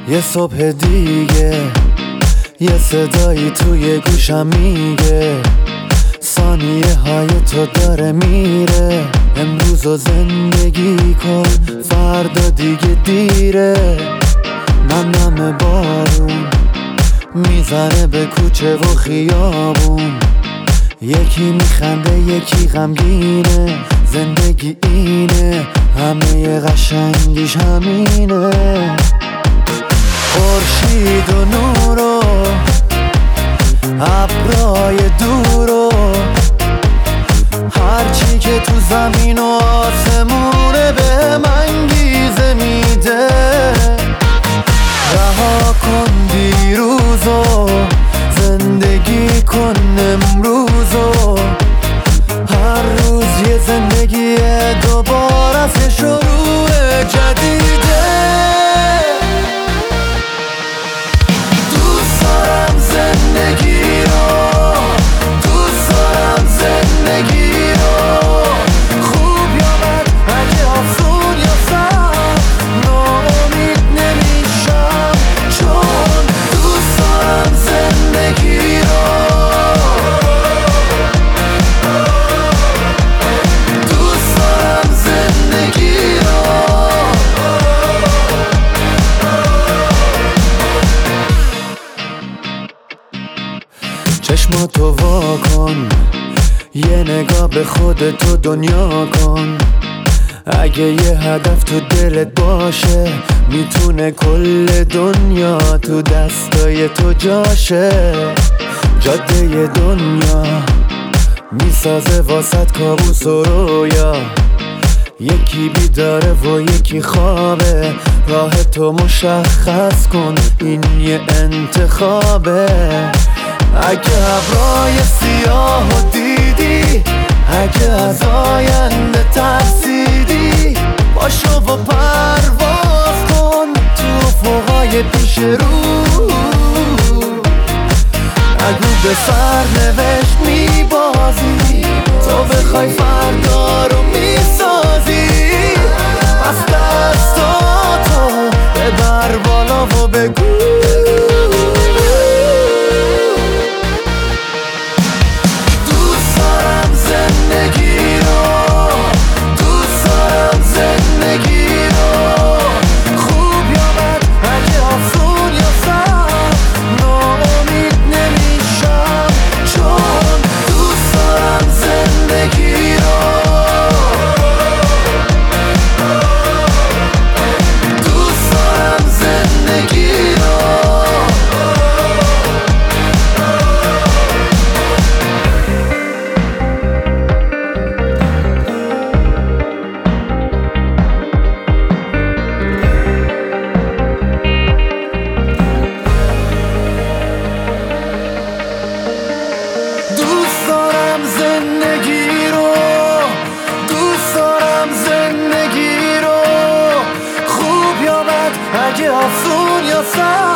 یه صبح دیگه یه صدایی توی گوشم میگه ثانیه های تو داره میره. امروز رو زندگی کن، فردا دیگه دیره. نم بارون میزنه به کوچه و خیابون، یکی میخنده یکی غمگینه. زندگی اینه، همه قشنگیش همینه. خورشید و نور و ابرای دور و هرچی که تو زمین و آسمونه به من انگیزه میده. رها کن دیروزو، زندگی کن امروزو. هر روز یه زندگی دوباره از شروع جدیده. دوست دارم زندگی رو، دوست دارم زندگی رو. خوب یا بد، اگه آسون یا سخت، ناامید نمیشم، چون دوست دارم زندگی رو. دوست دارم زندگی رو. چشماتو وا کن، یه نگاه به خودتو دنیا کن. اگه یه هدف تو دلت باشه، میتونه کل دنیا تو دستای تو جاشه. جاده دنیا میسازه واسط کابوس و رویا، یکی بیداره و یکی خوابه. راه تو مشخص کن، این یه انتخابه. اگه ابرای سیاهو دیدی، اگه از آینده ترسیدی، باشو و پرواز کن تو افقای پیش رو. اگه به سرنوشت میبازی، تو بخوای فردا رو میسازی. از دستاتو ببر بالا و بگو دوست دارم زندگی رو، دوست دارم زندگی رو. خوب یا بد، اگه آسون یا سخت، ناامید نمیشم، چون دوست دارم زندگی رو. دوست دارم زندگی رو. دوست دارم زندگی رو، دوست دارم زندگی رو. خوب یا بد، اگه آسون یا سخت،